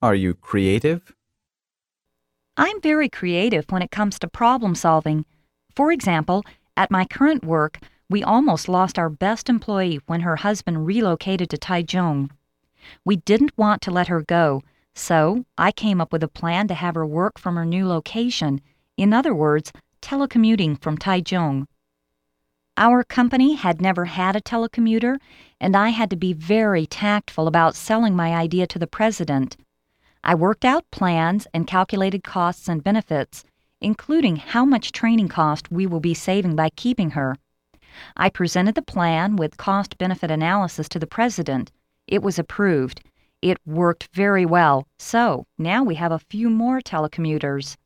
Are you creative? I'm very creative when it comes to problem solving. For example, at my current work, we almost lost our best employee when her husband relocated to Taichung. We didn't want to let her go, so I came up with a plan to have her work from her new location, in other words, telecommuting from Taichung. Our company had never had a telecommuter, and I had to be very tactful about selling my idea to the president. I worked out plans and calculated costs and benefits, including how much training cost we will be saving by keeping her. I presented the plan with cost-benefit analysis to the president. It was approved. It worked very well, so now we have a few more telecommuters.